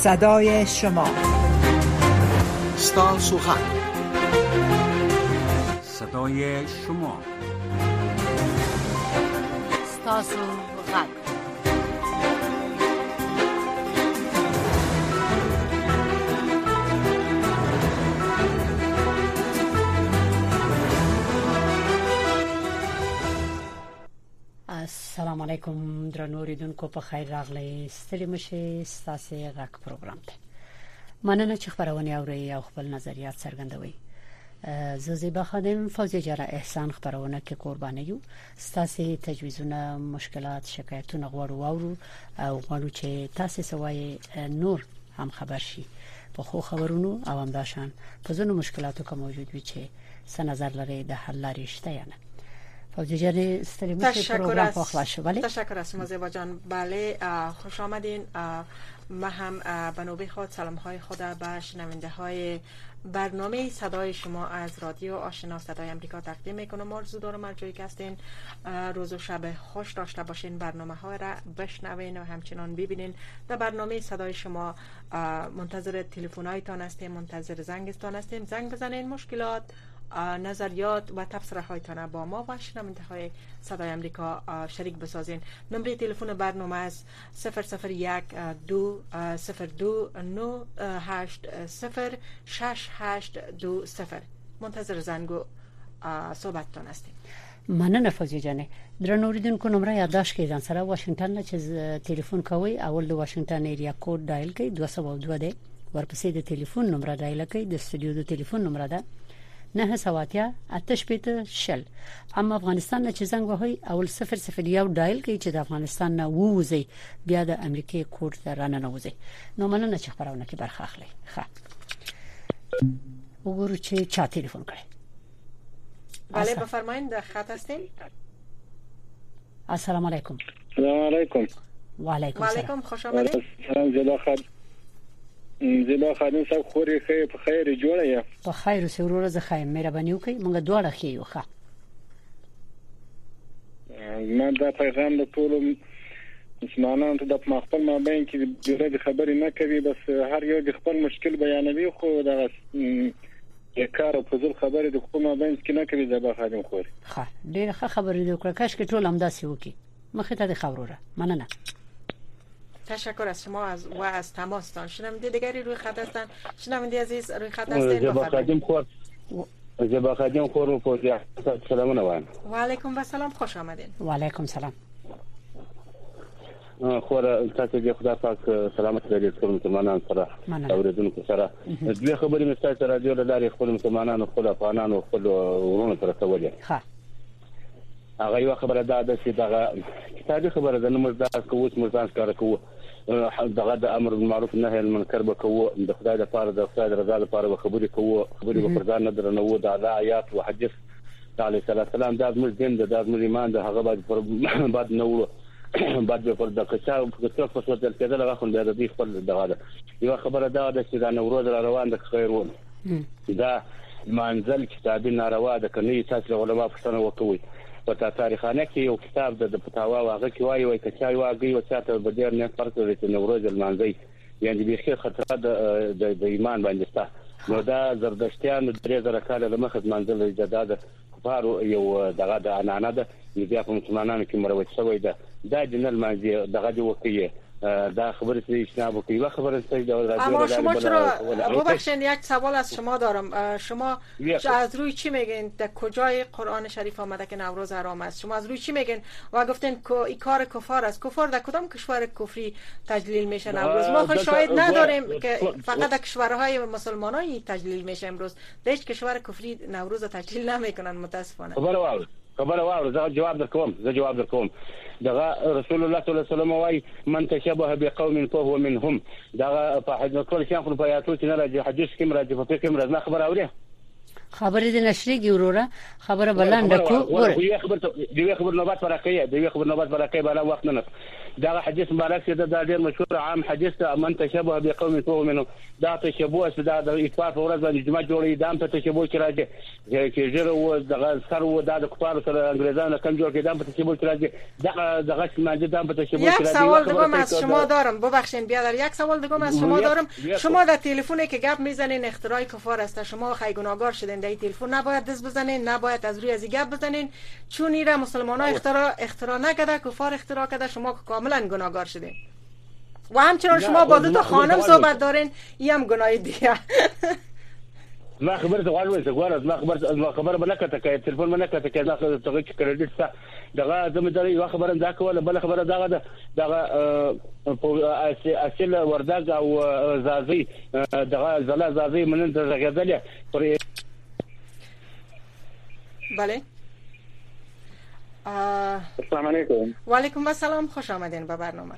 صدای شما. ستاسو غږ. صدای شما. ستاسو غږ. السلام علیکم درنو اوریدونکو، په خیر راغلی. ستړي مشه ستاسو غږ پروګرام ته مننه چې خبرونه اوري او خپل نظریات څرګندوي. زیبا خادم، فوزی جرا احسان خبرونه کې قرباني یو. ستاسو تجویزونه، مشکلات، شکایتونه غواړو او غواړو چې تاسو سوای نور هم خبر شي په خو خبرونو او هم داشان په ځینو مشکلاتو کې موجود وي چې څه نظر لري د حل لارې شته یا نه. فوزی جان پروگرام پخلاش بله. تشکر از شما زیبا جان. بله، خوش آمدین. ما هم به نوبه خود سلام های خود به شنونده های برنامه صدای شما از رادیو آشنا صدای امریکا تقدیم میکنم. آرزو دارم هر جایی که هستین روز و شب خوش داشته باشین، برنامه ها را بشنوین و همچنان ببینین. در برنامه صدای شما منتظر تلفن هایتان هستیم، منتظر زنگتان هستیم. زنگ بزنین، مشکلات، نظریات و تبصره هایتان با ما و شنونده های صدای امریکا شریک بسازین. نمره تلفن برنامه است 001 2 02 98 06820. منتظر زنگ و صحبتتان هستیم. مننه فوزی جان. درنو اوریدونکو، نمره یادداشت کړئ. سره واشنگټن نه چې ټلیفون کوي، اول د واشنگټن ایریا کوډ ډایل کړئ 202 دی، ورپسې د ټلیفون نمبر ډایل کړئ. د استودیو د ټلیفون نمبر ده 9 8 شل. اما افغانستان نه چې زنګ وهي اول 001 ډایل کړئ چې د افغانستان نه ووزي، بیا د امریکای کوډ ته رانه وځي. نو مننه چې خبرونه کې برخه اخلي. ښه، وګورو چې چا ټلیفون کړي. بله بفرمایید، در خط هستیم. السلام علیکم. السلام علیکم. و علیکم السلام. خوش آمدید. زیبا خادم صاحب، خوري خیر په خیر جوړه یا په خیر او سرور زه خایم. مهرباني وکړئ، موږ دواړه خیو. ښه، ما دا پیغام د ټولو مسلمانانو ته د خپل مابین کې د خبرې نه کوي، بس هر یو د خپل مشکل بیانوي، خو دا کار او فضل خبرې د خپل مابین کې نه کوي. زیبا خادم خوري. ښه، ډېر ښه خبرې وکړه. کاش کې ټول هم داسې وکړي. مخې ته د خبروره. مننه. تشکر از شما از تماستان. شنونده دیگری روی خط هستن. شنونده عزیز روی خط هستین. زیبا خادم خور و فوزی سلامونه وایم. و علیکم السلام، خوش آمدین. و علیکم سلام. خور تاسو دې خدای پاک سلامت لري ټول مسلمانان سره اوریدونکو سره. دوی خبرې مې تاسو رادیو لاري خپل مسلمانانو، خپل افغانانو، خپل ورونو سره کولې. ها، هغه یو خبره ده چې دا کتابي خبره ده، نو موږ دا کوو چې موږ ځان کار کوو، دغه د امر بالمعروف نهي عن المنکر به کوو، د خدای لپاره، د خدای رضا لپاره خبرې کوو، خبرې به پردان نه درنو، د آیات او حدیث علیه السلام دا موږ دین د موږ ایمان د هغه بعد نو بعد به پر د کچا په څو ځل کېدل هغه خو د دې خپل دغه یو خبره ده چې دا نوروز را روان د خیرون دا منزل کتابي ناروا ده، کني تاسو علماء پښتنه وکوي. په تاریخانه کې یو کتاب د فتاوا واغه کې وایي چې واګي او چاته به ډیر نه فرق لري چې نوروز المانځي، یعنی به خیر خطر د ایمان باندې ستا. نو دا زردشتیان درې زره کال له مخه منزل جداد کفارو یو دغه د انانه ده، بیا په مسلمانانو کې مروج شوی ده. دا جنرال مانځي دغه جو کوي. دا خبره چې شنابو کوي و خبره چې دا اما شما چرا ببخشید یک سوال از شما دارم. شما از روی چی میگین در کجای قرآن شریف آمده که نوروز حرام است؟ شما از روی چی میگین و گفتین که این کار کفار است؟ کفار در کدام کشور کفری تجلیل میشه نوروز؟ ما خود شاهد نداریم که فقط در کشورهای مسلمانایی تجلیل میشه. امروز در هیچ کشور کفری نوروز تجلیل نمیکنن متاسفانه. خبره واورو. زه جواب درکوم. دغه رسول الله صلی الله علیه وسلم وايي من تشبه بقوم فهو منهم. دغه په حدیث کول شان خو په آیاتو کې نه راځي، حدیث کې راځي، په فقہ کې راځي. خبر اوري خبرې د نشریږي وروره خبره بلنده کو ګوره خبر نوبت برکې بالا وخت نه دا حدیث مبارک چې دا ډېر مشهور عام حدیث من تشبه بقوم فهو منهم دا تشبه دا د اتفاق ورځ باندې جمعه جوړې دام ته تشبه کې راځي چې جره و د سر و د کفار سره انګريزانو کم جوړ کې دام په تشبه کې راځي دا غش ماجد دام په تشبه کې راځي. یک سوال دیگه از شما دارم، ببخشید بیادر، یک سوال دیگه از شما دارم. شما در تلفنی که گپ میزنین اختراع کفار است، شما خیلی گناهگار شدین در این تلفن، نباید دست بزنین، نباید از روی از گپ بزنین، چون ایرا مسلمان‌ها اختراع نکرده، کفار اختراع کرده، شما کاملا گناهگار شدین. و همچنان شما با دو تا خانم صحبت دارین، این هم گناه دیگه. ما خبرت غواړم ما خبر بلکته کې تلیفون بلکته کې دا څنګه چې کریډټ څه دغه زموږ یو خبره دا کوله بل خبره دغه اصل وردګ او زازي دغه زلا زازي منن زغدل بله. السلام علیکم. و علیکم السلام، خوش آمدین به برنامه.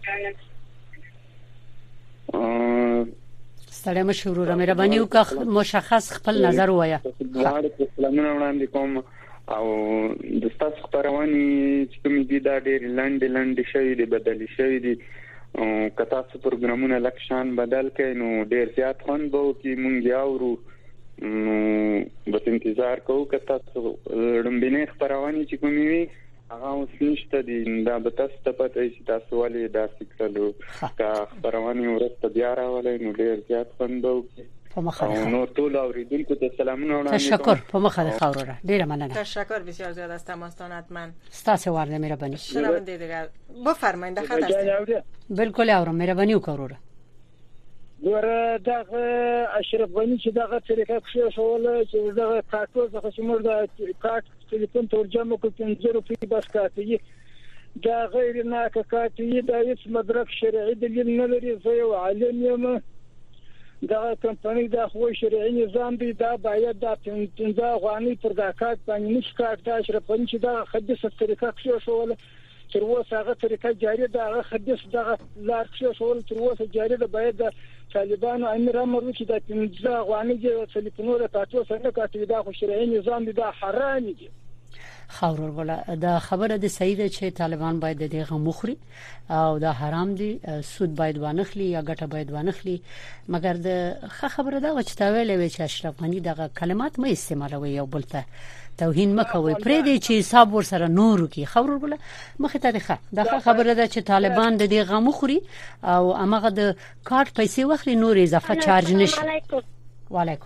ستړی مشه وروره مهرباني وکړه مشخص خپل نظر ووایه. سلامونه وړاندې کوم او د تاسو خبرونه چې کوم دي دا ډېر لاندې شوی دی بدلی شوی دی که تاسو پروګرامونه لکشان بدل کړئ نو ډېر زیات خوند به وکړي مونږ یاورو بس انتظار کوو که تاسو لومبینۍ خبرونه چې کومې وي هغه اوس نشته دي دا به تاسو ته پته چې تاسو ولې داسې کړلو که خبرونه وروسته بیا راولئ نو ډېر زیات خوند به وکړي. نو ټول اوریدونکو ته سلامونه وړاندې تشکر په مخه د خاوره ډیره مننه. تشکر بسیار زیاد از تماستان حتما ستاسو ورده مهرباني. شنونده دیگر بفرمایید د خط هستید. بالکل اورم مهرباني وکړه. ګوره دغه اشرف غنی چې دغه طریقه کې شول چې دغه کارتوز د خصمور د کارت تلیفون ترجمه کو 50 روپۍ بس کاټي دا غیر ناکاټي دا هیڅ مدرک شرعي دلیل نه لري. زه یو عالم یم، دا کمپنی دا خو شرعي نظام دی، دا باید دا 15 غواني پر دا کارت باندې نش کارت دا اشرف غنی چې دا حدیثه طریقه کې شول تر اوسه هغه طریقه جاری ده، هغه حدیث دغه لار کې شول تر اوسه جاری ده. باید طالبانو امر امر وکړي د 15 غواني چې تلیفونونه تاسو سره کاټي دا خو شرعي نظام دی، دا حرام دي. خاور ولا دا خبره د سیده چې طالبان باید دغه مخري او دا حرام دي، سود باید وانخلي یا ګټه باید وانخلي، مګر د خبره دا چې تا ویلې چې اشرف غنی دغه کلمات مې استعمالوي یو بلته توهین مکوي پرې دي چې حساب ور سره نور کی خبر ولا مخه تاریخه دا خبره ده چې طالبان د دې غو مخري او امغه د کارت پیسې واخلي نور اضافه چارج نشي. وعلیکم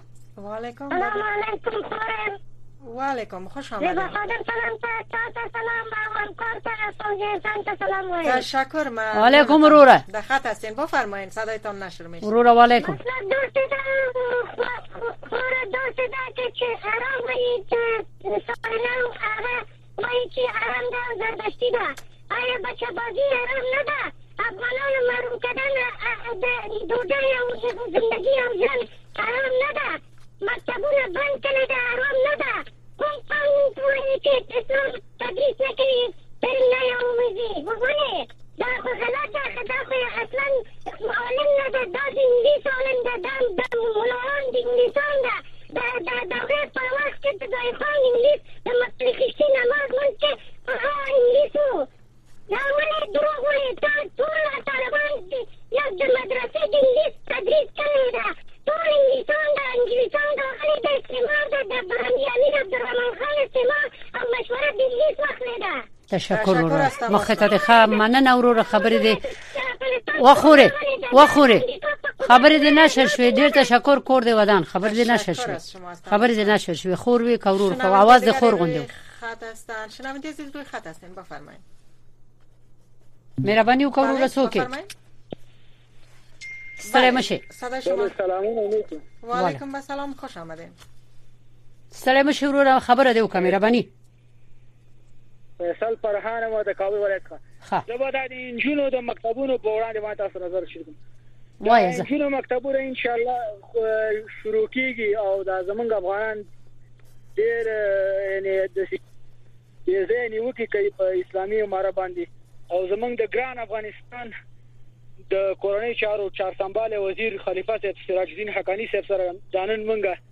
وعلیکم خوش آمدید. تشکر. وعلیکم وروره در خط هستین بفرمایید صدایتان نشر میشه. وروره وعلیکم. آیا بچه بازی حرام نده؟ افغانان محروم کردن دودای و زندگی و جن حرام نده؟ مکتبونه بند کنید حرام نده؟ اون قانون توانی که اسلام تدریس نکنید بریم نیاموزی بگونه دا خو غلطه دا خو اصلا عالم نده دا انگلیس عالم ده دا مولان د انگلیسان ده دا غیر پر وقت که دای خان انگلیس دا مطلقشتی نماز مند که انگلیسو دا ولی دروغ ولی طول طالبان یا د مدرسه د انگلیس تدریس کنیده طول انگلیسان دا خلی دا استعمار دا برندیانی دا عبدالرحمن خان استعمار او مشوره د انگلیس واخلی ده. تشکر وروره مخته د ښه مننه وروره خبرې دې وخوره خبرې دې نشر شوې ډېر تشکر کور دې ودان خبرې دې نشر شوې خور وی کورور خو आवाज دې خور غوندې خط هستن شنونده زید روی خط هستن بفرمایید. مهرباني وکړئ رسوکه سلام شه. سلام علیکم. و علیکم السلام خوش آمدین. سلام شه وروره خبره دې وکړه مهرباني. فیصل فرحان مو د کابل ولایت څخه. زه به د انجونو د مکتبونو په وړاندې ما تاسو نظر شریکم. وایي زه انجونو مکتبونه ان شاء الله شروع کیږي او د زمونږ افغانان ډېر یعنی د دې نیوکه کوي په اسلامي اماره باندې او زمونږ د ګران افغانستان د کورنۍ چارو چارسنبال وزیر خلیفہ صاحب سراج الدین حقانی صاحب سره ځانن منګه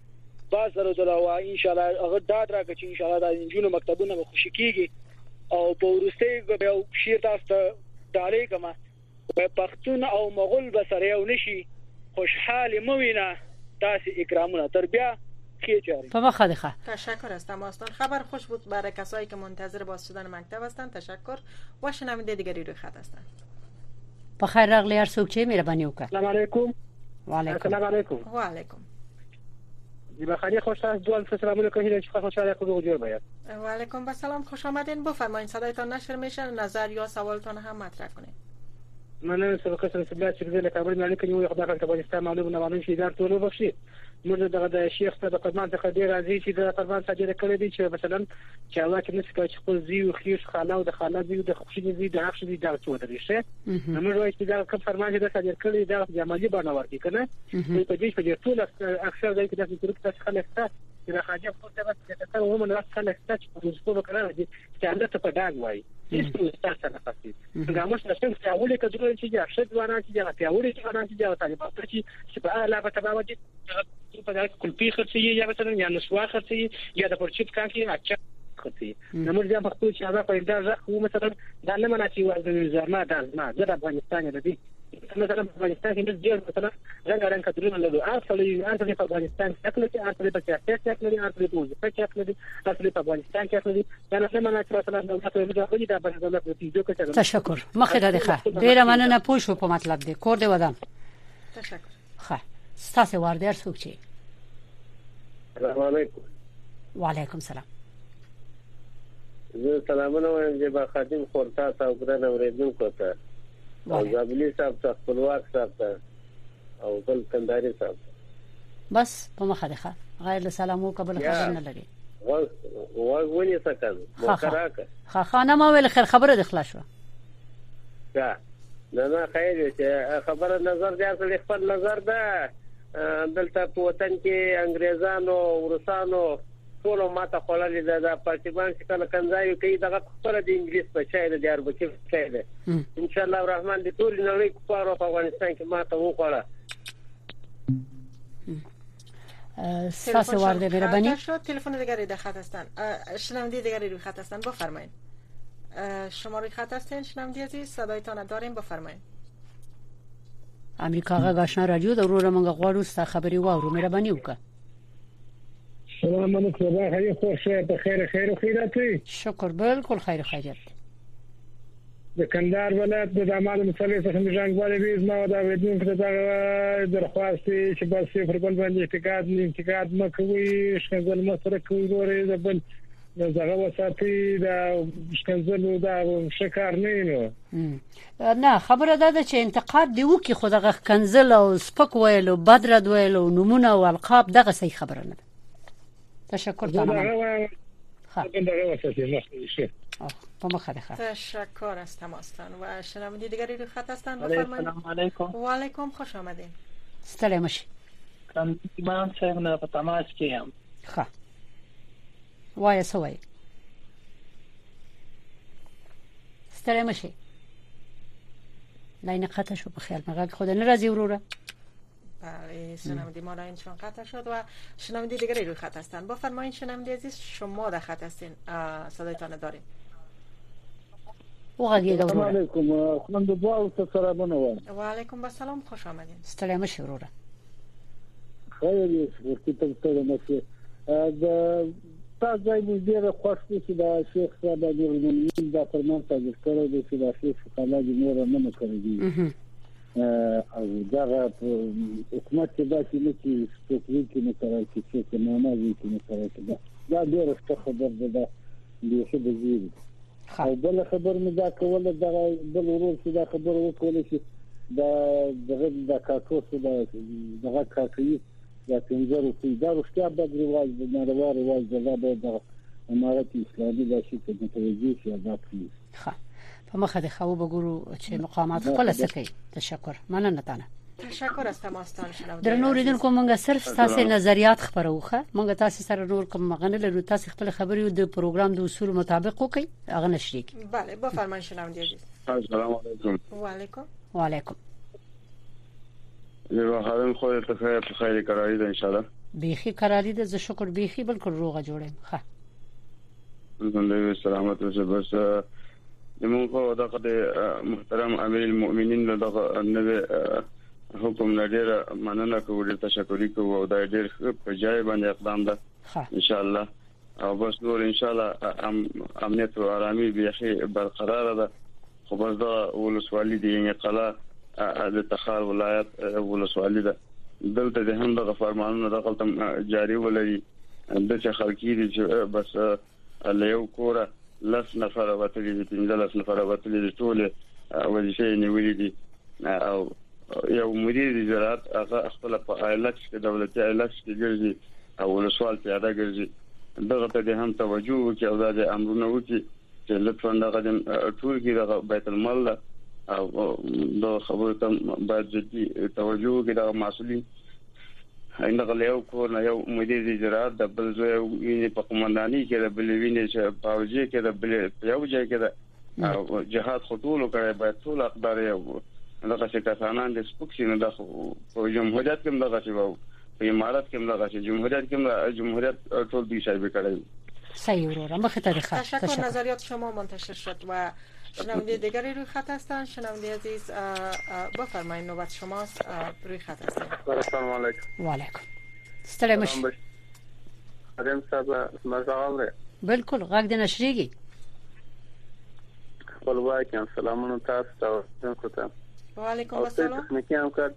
باز درو او ان شاء الله هغه داد راکړي چې ان شاء الله د انجونو مکتبونه به خوشی کیږي او په ورسته به شیر تاسو ته دالې کما په پښتون او مغول به سره یو نشي خوشحال موینه تاسو اکرامونه تربیه کیجاری په مخه ده. تشکر از تماستان. خبر خوش بود برای کسایی که منتظر باز شدن مکتب هستند. تشکر و شنونده دیگری روی خط هستند. بخیر راغلی هر څوک چې مهرباني وکړه. السلام علیکم. السلام علیکم. و علیکم. بخیر خوش است. دو الف سلام علیکم. خوشحال خود جور باید. و علیکم السلام. خوش آمدین. بفرمایید صدایتان نشر میشه، نظر یا سوالتان هم مطرح کنید. من سبقت رسول چې زه له کابل نه لیکم یو خدای په افغانستان معلومه نه شي دار ټول بخشي موږ دغه شیخ ته د قربان څخه ډیر راځي چې د قربان ساجره کړی دی چې مثلا چې الله کې نس کوي چې خپل زیو خیر خاله او د خاله زیو د خوشي زیو د حق شي دا څه ودرې شه موږ وایو چې دا کوم فرمان چې د ساجره کړی دا د عملي باندې ورته کنه په دې چې ټول اکثر ځای کې د ترکه خلک ته چې راځي په څه وخت کې ته هم نه خلک ته چې په څه وکړه چې الله ته په داګ وایي هیڅ څه نه پاتې ګاموس نشم چې اولې کډور چې یا شد ونه چې یا پیاوړي چې ونه چې یا طالبان چې په اعلی په تبع دي په دغه کلپی خرڅي یا مثلا یا نسوا خرڅي یا د پرچیت کانکي اچا خرڅي نو موږ په خپل چې هغه په دا خو مثلا دا نه مناسب وایي زرما دا د افغانستان دی مثلا په افغانستان کې ډېر مثلا رنګ کډرونه له اصلي په افغانستان کې اصلي په سیاست کې اصلي په وظیفه کې اصلي په افغانستان کې اصلي دا نه مناسب مثلا دا په دولت په تیجو کې تشکر مخه ده ډیر مننه پوښو په مطلب دی کور دی ودان تشکر ښه ستاسو واردر څوک چی السلام علیکم وعلیکم السلام زه سلامونه وایم چې با خادم خورتا او ګران اوریدونکو ته او زابلی صاحب ته خپلواک صاحب ته او بل کنداري صاحب بس په مخه ده غیر له سلامو قبل خبر نه لري ونی سکن مکراکه خانه ما ویل خیر خبره د خلاص شو نه خیر چې خبره نظر دی اصل خپل نظر ده دلته په وطن کې انګريزانو روسانو ټول ماته خلل د پارتيبان چې کله کنځایو کوي دغه خبره د انګلیس په چای د اربکی چای ده ان شاء الله الرحمن د ټول نړۍ کفارو په افغانستان کې ماته وکړه ساسه وارده مهربانی تلفن دیگری در خط هستن شنونده دیگری روی خط هستن بفرمایید شما روی خط هستین شنونده عزیز صدایتان داریم بفرمایید امریکا غاښنا رادیو د ورور منګه غواړو ست خبري واورو مهرباني وکړه سلام علیکم خیر خوشه په خیر خیرات شکر بالکل خیر خیرات د کندهار ولایت د داماد مسلې څخه مجانګوالې ویزما دا ودون کړه دا درخواست چې بس پر بل باندې انتقاد مکوي شنګل مسره کوي ورې د بل دغه وساتي دا شکنزلو دا شکار نه خبره ده چې انتقاد دی وکي خو دغه کنزل او سپک ویلو بدرد ویلو نمونه او القاب دغه صحیح خبره نه ده تشکر تمام دغه وساتي مخه په مخه ده تشکر از تماستان و شنونده دیگری روی خط هستن بفرمایید السلام علیکم و علیکم خوش آمدین ستړی مشي ایمان صاحب نه په تماس کې یم ښه وای سوای ستړی مشي لاین قطع شو په خیال مګه خود نه راځي وروره بله شنونده ما لاین چون قطع شد و شنونده دیگری روی خط هستن بفرمایید شنونده عزیز شما در خط هستین صدایتان داریم السلام علیکم خلم د دعا او سلامونه و علیکم السلام خوش آمدین ستړی مشي وروره خیر ورته ته مشه تاسو باید ډیر خوښ شئ دا شیخ صاحب د نورمن دا فرمان تاجر کړی دی چې دا شیخ خلاص نور نه کړی دی او دا حکومت دا چې نه ستوي کې نه کوي چې نه نه کوي دا ډیر ښه خبر ده د څه د زیری او بل خبر مې دا کوله دا بل ورور چې دا خبر وکول شي دا دغه د کاکو څخه دغه کاکي دا څنګه روسي دا روسیا د رواج د نړیوال رواج د امارت اسلامي د شي ته متوجي شي دا کوي ښه په مخه د خو بګورو چې مقامات خپل سکي تشکر مننه تانه تشکر از تماستان شنونده در نور دین کوم موږ صرف تاسو نظریات خبروخه موږ تاسو سره نور کوم مغنه له تاسو خپل خبري د پروګرام د اصول مطابق وکي هغه نشریک بله بفرمایئ شنونده عزیز السلام علیکم و علیکم و علیکم یو خادم خو ته خیر کراوي ان شاء الله بیخي قراری ده. ز شکر بیخي بالکل روغه جوړم. ښه الحمدلله سلامت اوسه. بس موږ دغه محترم امیر المؤمنین دغه نوې حکم لري مننه کوو، تشکر کوو او دا ډېر په ځای باندې اقدام ده ان شاء الله. او بس نور ان شاء الله امنیت او آرامي بیخي برقرار ده. خو بس دا ولسوالي دی قلا د تخار ولایت ولسوالي ده. دلته د هم د فرمانونو دغه جاری ولري د چې خلکې دي چې بس له یو کوره لس نفر وتلي دي، 15 نفر وتلي دي، ټول وظیفې نیولې دي. او یو مدیر زراعت هغه خپل په ایلکس کې دولتي ایلکس کې ګرځي او ولسوال پیاده ګرځي. دغه ته د هم توجه وکړي او د امرونه وکړي چې لطفا دغه ټول کې د بیت المال او د خبرو ته باید جدي توجه وکړي د مسؤلین. اینده له کور نه یو مدیر زراعت د بل ځای په قومنداني کې د بلوینې چې پاوځي کې د بل یو ځای کې د جهاد خطول کوي باید ټول اقدار یو دغه څه کسانان د سپوکسینو د جمهوریت کې دغه څه په امارات کې دغه څه جمهوریت ټول دی شایبه کړی. صحیح ورور مخه ته ښه. تشکر. نظریات شما منتشر شد و شنونده دیگری روی خط هستند. شنونده عزیز بفرمایید نوبت شماست. روی خط هستید. السلام علیکم. و علیکم. ستړی مشه. ادم صاحب مرحبا. بالکل غږ د نشریږي. خپلواک سلامونه تاسو ته کوته. و علیکم السلام. تکنیکی همکار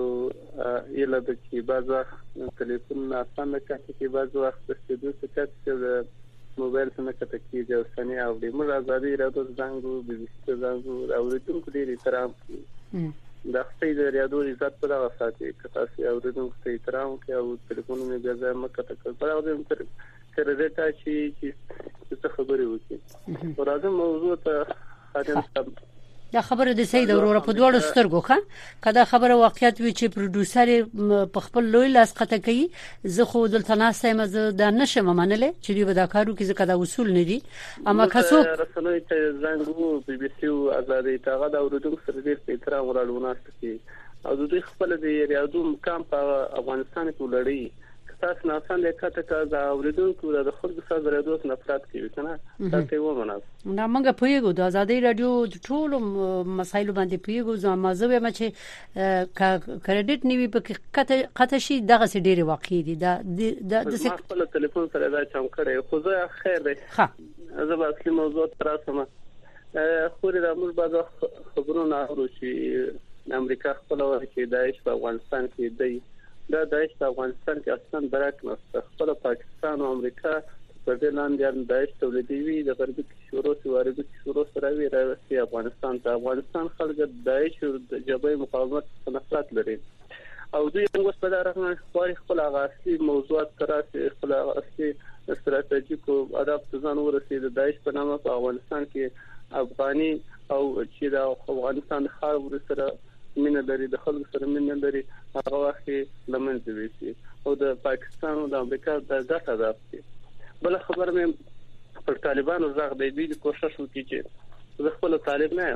یله د کی باز وخت تلیفون آسان کټ کی باز وخت استدیو څخه چې موبایل څخه کټ کیږي او ثاني او د موږ ازادي راډیو زنګو بي بي سي زنګو او ریتم کډی احترام د خپل ریاضو عزت په دغه ساتي کتاسي او ریتم ته احترام کوي او ټلیفون مې بیا مکه ته پر او د کړه چې څه خبرې وکړي. ورته موضوع ته حاضر دا خبره د سید اورور په دوړو سترګو ښه کدا خبره واقعیت وی چې پروډوسر په خپل لوی لاس قطه کوي. زه خو دلته ناسه مزه د نشم منله چې دی ودا کارو کې زکه دا اصول نه دي. اما کڅو رسنوي ته زنګو بي بي سي او ازادي تاغه دا ورودو سره ډیر په احترام ورالونه کوي او د دوی خپل د ریاضو مقام په افغانستان کې لړۍ تاسو نه آسان لیکته کا دا اوریدونکو د خلکو سره درېدوس نفرت کوي کنه تاسو و مناس نه موږ پویګو د آزادۍ رادیو ټول مسایلو باندې پویګو زمازه به چې کریډټ نیوي په قطه شي دغه سي ډېری واقع دي د خپل ټلیفون سره دا چم کړي خو زه خیر دی ها زه به اصلي موضوع تراسمه خو د امر بعد خبرونه اورو چې امریکا خپل ورکه داعش په افغانستان کې دی دا داعش په افغانستان کې اصلا برعکس نشته. خپل پاکستان او امریکا په دې لاندې داعش تولیدوي د غربي شورو واردو شورو سره وی راوستي افغانستان ته. افغانستان خلک د داعش د جبهه مقاومت څخه نفرت لري او دوی موږ په دغه رقم خپل اصلي موضوعات تراسي خپل اصلي استراتیژیکو ادب ځان ورسېد د داعش په نامه په افغانستان کې افغاني او چې د افغانستان خاور سره مینه لري د خلکو سره مینه لري هغه وخت لمنځه ویسي او د پاکستان او د امریکا د ګټه ده. بل خبر مې پر طالبانو زغ دی دوی کوشش وکړي چې زه خپل طالب نه یم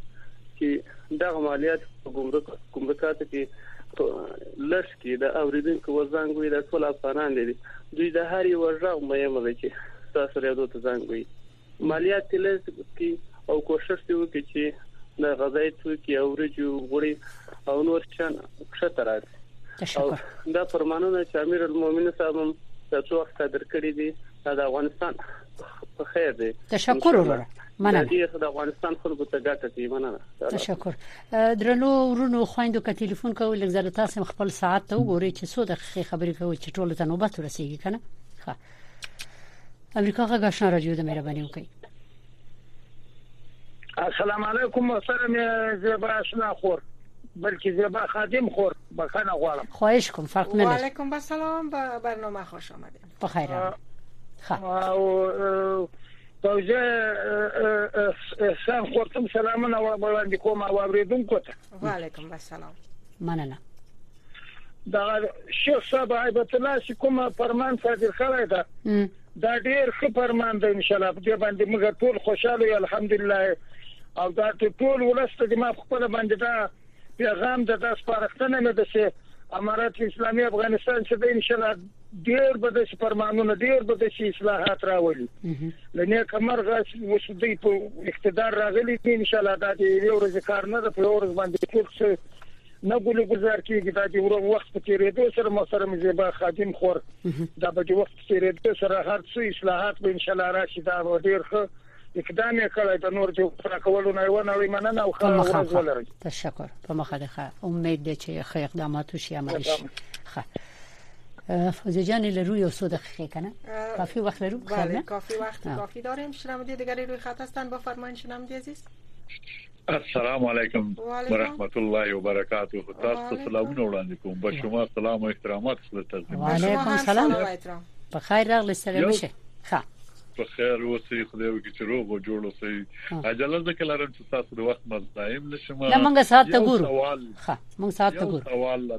چې دا مالیات ګمرکات کې لږ کې د اوریدونکو وزنګوي د ټول افغانان دي دوی د هر یو ورغ مېمه دي چې تاسو ریاضو ته زنګوي مالیات لږ کې او کوشش وکړي چې د غذای توکي او ورجو غوړي او نور شان ښه راځي. او دا فرمانونه چې امیر المؤمنین صاحب هم تاسو وخت درکړي دي د افغانستان په خیر دی. تشکر ورور مننه. د افغانستان خلکو ته ګټه کوي مننه. تشکر. درنو ورونو خويندو که ټلیفون کوي لږ زړه تاسو خپل ساعت ته وګورئ چې څو دقیقې خبرې کوي چې ټول ته نوبت ورسیږي کنه. ښه امریکا غاښنا رادیو د مهرباني وکړي. السلام علیکم محترم زیبا آشنا خور بلکه زیبا خادم خور بخنه غواړم. خواهش کوم فرق نه لري. و علیکم السلام به برنامه خوش آمدید. بخیر. او توجه احسان خورتم سلامونه وړاندې کوم او اوریدونکو ته. و علیکم السلام. مننه. دا شیخ صاحب عیبت الله چې کوم فرمان صادر کړی دا دا ډیر ښه فرمان دی ان شاء الله په دې باندې موږ ټول خوشاله یو الحمدلله او دا ټول ولسته د ما خپل باندې دا پیغام د تاسو پرختنه مې ده چې امارات اسلامي افغانستان چې د ان شاء الله ډیر به د فرمانونو ډیر به د اصلاحات راولي لنه کمرغه وسدي په اقتدار راغلي ان شاء الله د یو ورځ کار نه د په ورځ باندې ټول نه ګولې گزار کیږي د دې وخت په تیریدو سره محترم زیبا خادم خور دا به وخت تیریدو سره هر څه اصلاحات به ان شاء الله راشي دا ډیر ښه اقدام کړی د نور چې راکولو نه ونه مننه او خلاص ولري. تشکر په مخه امید ده چې ښه اقدامات وشي عملي شي. ښه فوزی جان لرو یو څه دقیقه کنه کافی وقت لرو؟ بله کافی وقت کافی داریم. شنونده دیگری روی خط هستن با فرمایش شنونده عزیز. السلام علیکم ورحمت الله وبرکاته. تاسو سلامونه وړاندې کوم. با شما سلام او احترامات سره تقدیم. وعلیکم السلام. بخیر راغلی سره مشه. ښه په خیر اوسئ خدای وکړي چې روغ او جوړ اوسئ. عجله ځکه لرم چې تاسو د وخت مزایم نشم. لا موږ ساعت ته ګورو. ښه موږ ساعت ته ګورو.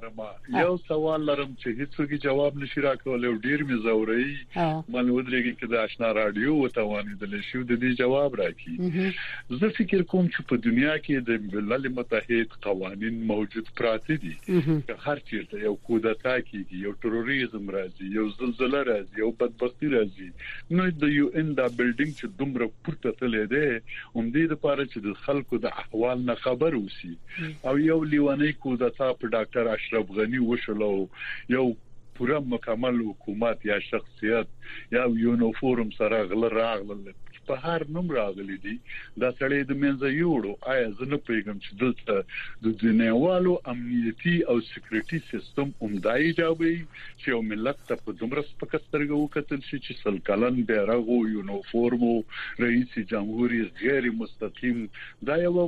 یو سوال لرم چې هیڅوک جواب نشي راکولای او ډیر می زوري من ودرېږي چې د آشنا رادیو وتوانیدل شي د دې جواب راکړي. زه فکر کوم چې په دنیا کې د ملل متحد قوانین موجود پراته دي چې هر چیرته یو کودتا کیږي یو تروریزم راځي یو زلزلہ راځي یو بدبختی راځي نو د ان دا بلډینګ چې دومره پورته تللی دی هم دې لپاره چې د خلکو د احوال نه خبر اوسي او یو لیوانی کودتا په ډاکټر اشرف غنی وشلو یو پوره مکمل حکومت یا شخصیت یا یونیفورم سره راغله په هر نوم راغلي دي دا سړی د منځه یوړو. آیا زه نه پیغام چې دلته د دنیاوالو امنیتي او سکیورټي سیستم عمدای جوابي چې یو ملت ته په دومره سپکسترګو وکتل شي چې سل کلن بیرغ او یونیفورم رئیس جمهوریت غیر مستقیم دا یو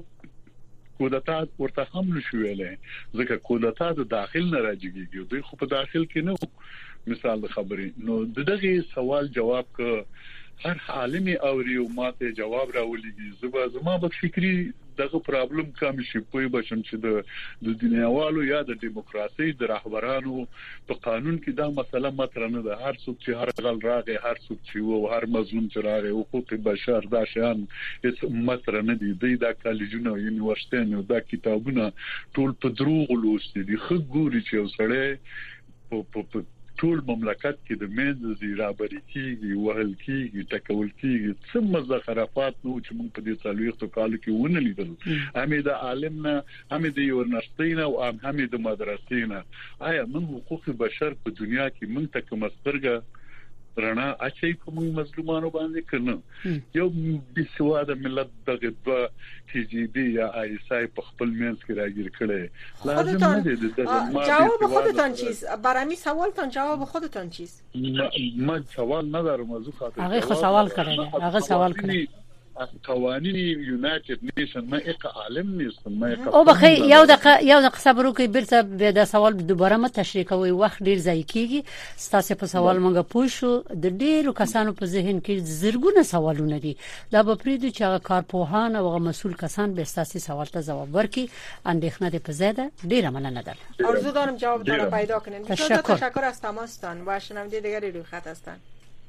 کودتا ورته هم نشو ویلې ځکه کودتا د داخل نه راځي دوی خو په داخل کې نه مثال خبرې نو دغه سوال جواب ک هر عالمي اوري او ماته جواب راولېږي زما په فکری دغه پرابلم کم شي په بشم چې د دنیاوالو یا د دیموکراسي د رهبرانو په قانون کې دا مسله مطرح نه ده. هر څوک چې هر غل راغی هر څوک چې وو هر مظلوم چې راغی حقوق بشر دا شان هیڅ مطرح نه دي. دا کالجونه یونیورسيټونه دا کتابونه ټول په دروغ لوستي دي. خو ګوري چې وسړی په ټول مملکت کې د منځ زیرابري کیږي وهل کیږي ټکول کیږي څه مزه خرافات نو چې موږ په دې څلويختو کالو کې ونه لیدل. همې د عالمنا همې د یونیورسيټینا او همې د مدرسېنا آیا موږ حقوق بشر په دنیا کې موږ ته کوم سترګه رڼا اچي کوم مظلومانو باندې کنه یو بسواده ملت دغه د ټي جي بي یا آی اس آی په خپل منځ کې راګیر کړي لازم نه دي جواب خودتان چیز برای سوالتان جواب خودتان چیز ما سوال نه دارم از خاطر هغه سوال کړی هغه سوال کړی قوانین یونایټډ نیشن ما اق عالم نیستم ما او بخي یو دقیقه صبر وکړئ بیرته به دا سوال دوباره ما تشریح کوي وخت ډیر ځای کیږي ستاسو په سوال مونږه پوښو د ډیرو کسانو په ذهن کې زرګونه سوالونه دي دا به پریدو چې کارپوهان او مسؤل کسان به ستاسو سوال ته جواب ورکړي اندېښنه دې په زیاده ډیره مننه ده. آرزو دارم جوابتون پیدا کنین. تشکر از تماستان و شنونده دیگری روی خط هستن.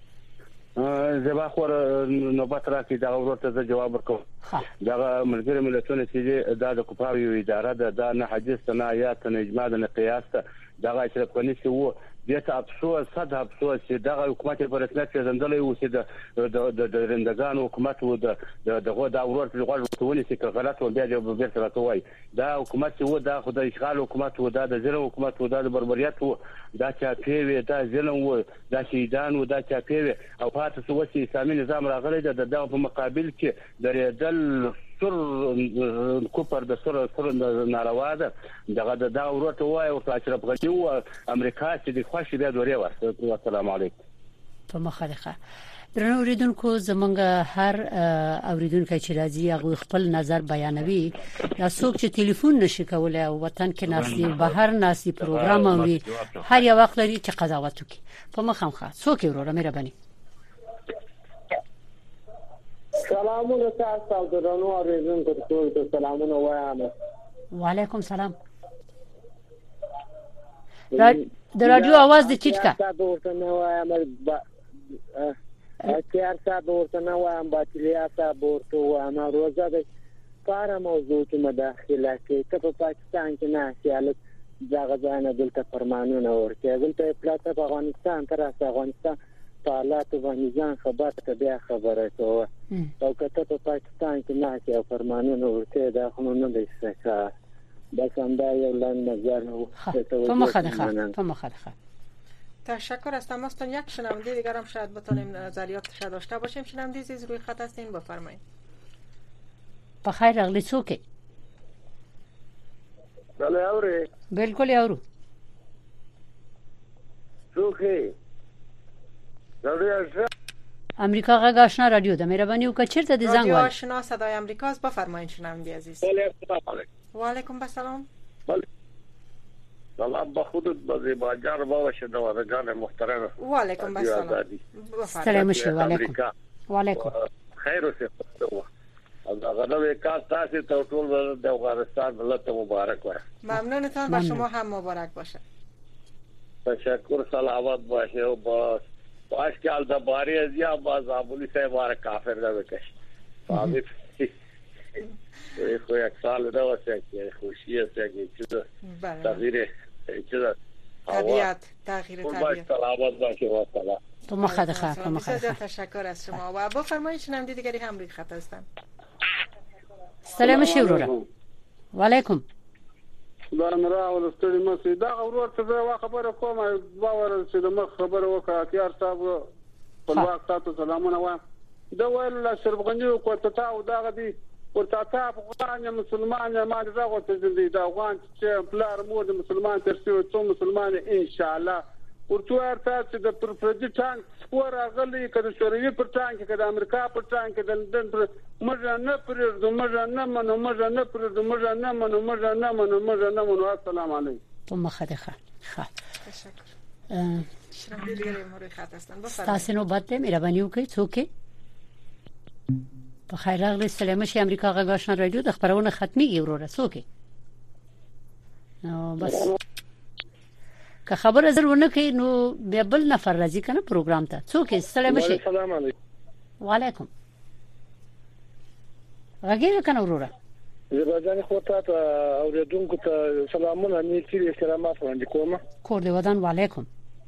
زبا خور نوبت راکې دا ورته جواب ورکوم. دا ملګری ملتونه چې دا د کوپاوی اداره ده دا نه حدیث نه آیات نه اجماع نه قیاس دا چې په نشي وو دته افسوس صد افسوس چې دا حکومت په رسمیت ځندلې و چې د رندګانو حکومت و دغه دا ورته غوړ ونی چې غلط و بیا د بیرته راکوي دا حکومت و دا خدای اشغال حکومت و دا د زره حکومت و دا د بربریت و دا چې پیوي دا ظلم و دا شهیدان و دا چې پیوي او پاتې سوسي اسلامي نظام راغلی دا دغه په مقابل کې درېدل سر کوپر د سر ناروا ده دغه دا ورته وای او اشرف غنی او امریکا چې د خوشي بیا دوري ورته. السلام علیکم. په مخالفه درنو اوریدونکو زمونږ هر اوریدونکو چې راځي هغه خپل نظر بیانوي دا څوک چې ټلیفون نشي کولای او وطن کې ناسي بهر ناسي پروګرام اوري هر یو وخت لري چې قضاوت وکړي. په مخامخه څوک وروره مهرباني. سلامونه تاسو درنو اوریدونکو ټول سلامونه وایم. وعلیکم سلام. د رادیو आवाज د چټ کا تاسو ورته نه وایم اکثر تاسو ورته نه وایم باطلیا تاسو ورته وایم روزه د کار موضوع کې مداخله کوي ته په پاکستان کې نه سیاست دغه ځای نه دلته فرمانونه ورکړي. دلته پلاته په افغانستان تر افغانستان په حالات باندې ځان خبر ته بیا خبره کوه او کته په پاکستان کې نه کې فرمانونه ورکړي دا خو نه دی څه بس همدا یو لاند نظر تو مخالفه. تشکر از تماستان. یک شنونده دیگر هم شاید بتونیم نظریاتش داشته باشیم. شنونده عزیز روی خط هستین بفرمایید. بخیر راغلی څوک؟ بله اوري بالکل اورو. څوک؟ امریکا غږ آشنا رادیو ده. مهرباني وکړئ چیرته د زنګ رادیو آشنا صدای امریکا است. بفرمایید شنونده عزیز. و علیکم السلام. سلام به خودت به باجار باشه دوادگان محترم. و علیکم السلام. سلام شي. و علیکم. و علیکم. خیر اوسه. از غنوې کار تاسو ته ټول د افغانستان ملت مبارک وای. ممنونتان. به شما هم مبارک باشه. تشکر. سلامت باشه او باش کال د باری ازیا باز ابولی صاحب واره کافر دا وکش. ثابت خو یک سال دا وسه کې خوشی است چې تغییر طبیعت تغییر طبیعت. سلامت باشه و سلام. تو مخدخه. تشکر از شما و بفرمایید شنونده دیگری هم روی خط هستن. سلام شي وروره. و علیکم. دا نراول ستړي مې دا ورور ته زه خبره کوم باور چې د مخ خبره وکړه اتیار صاحب په وخت تاسو سلامونه وایم. دا ویل شربغنی کو ته تا او دا غدي ورته تا افغان مسلمان ما دغه ته دي دا افغان چې پلار مور د مسلمان تر څو څو مسلمان ان شاء الله ورته ورته چې د پرفرجي ټانک سپور غلي کده شوروي پر ټانک کده امریکا پر ټانک د لندن پر مجه نه پرېږدو مجه نه منو. السلام علیکم. تو مخدخه. تشکر. شنونده دیگری مورد خط هستن. بفرمایید. تاسو نو باندې مهرباني وکړئ څوک؟ په خیر راغلی. سلام شي. امریکا غږ آشنا رادیو د خبرونه ختمي وروره څوک؟ نو بس که خبره ضرورونه کوي نو بیا بل نفر راځي کنه پروګرام ته. څوک؟ سلام شي. السلام علیکم. وعلیکم. راګیر کنه وروره. زبردان خو ته اوریدونکو ته سلامونه نیتی احترامات وړاندې کوم. کور دی ودان. وعلیکم.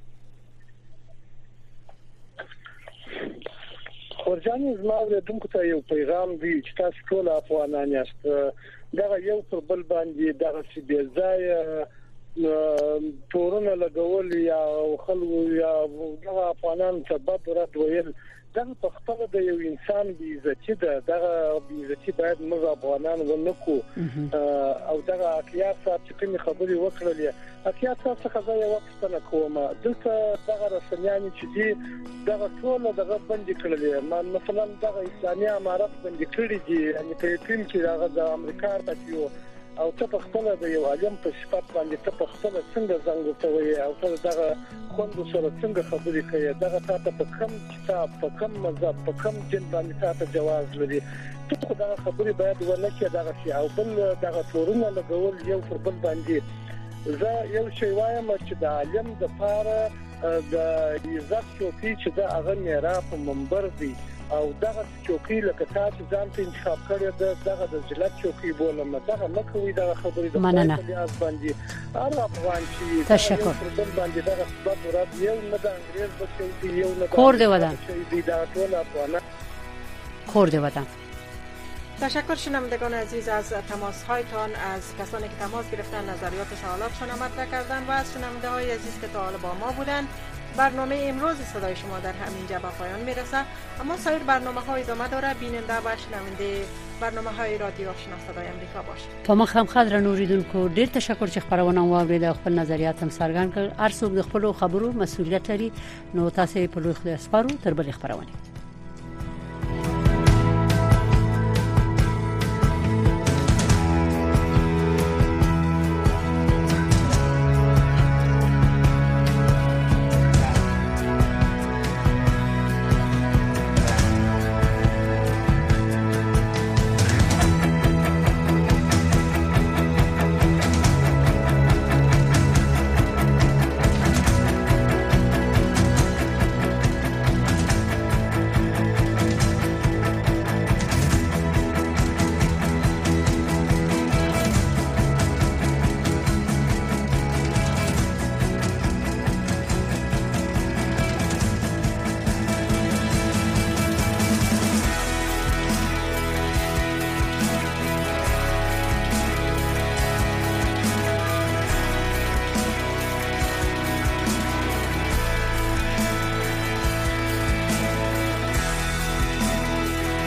خورجان زما اوریدونکو ته یو پیغام دی چې تاسو ټول افغانان یاست. دا یو پر بل باندې دغه سی بي ځای تورونه لګول یا خلکو یا دغه افغانان ته بد رد ویل دغه په خپل د یو انسان بي عزتي ده. دغه بي عزتي باید موږ افغانان ونکو او دغه اقلیت صاحب چې کوم خبري وکړلې اقلیت صاحب څخه دا یو وخت نه کوم دلته دغه رسنیان چې دي دغه ټول دغه بندي کړلې مثلا دغه اسلامي امارات بندي کړی دي یعنی په ټیم کې دغه د امریکا تاسو او ته په خپل د یو عالم په صفات باندې ته په خپل څنګه زنګ کوي او ته دغه خوند سره څنګه خبرې کوي دغه تاسو په کم کتاب په کم مذهب په کم جن باندې تاسو جواز لري ته دا خبرې باید ورنکې دغه شی او بل دغه تورونه لګول یو پر بل باندې زه یو شی وایم چې د عالم د پاره د عزت چوکۍ چې دا هغه میرا په منبر دی او دغه چوکۍ لکه تاسو ځان ته انتخاب کړی دغه د ذلت چوکۍ بولم دغه مکوې دغه خبرې د پالیاس باندې هر افغان چې تشکر باندې دغه سبب ورته یو نه د انګريز بچي یو نه کور دی ودان دا ټول افغانان کور دی ودان. تشکر شنوندگان عزیز از تماس هایتان، از کسانی که تماس گرفتن، نظریات و سوالاتشان مطرح کردن و از شنونده های عزیز که تا حالا با ما بودن. برنامه امروز صدای شما در همینجا به پایان میرسه، اما سایر برنامه ها ادامه داره. بیننده و شنونده برنامه های رادیو آشنا صدای امریکا باشید. په مخم خضر نوریدونکو ډیر تشکر چې خبرونه واورید، خپل نظریات هم څرګند کړ. هر څوک د خپل خبرو مسؤلیت لري، نو تاسو په لوی خدای سپارو. تر بل خبرونه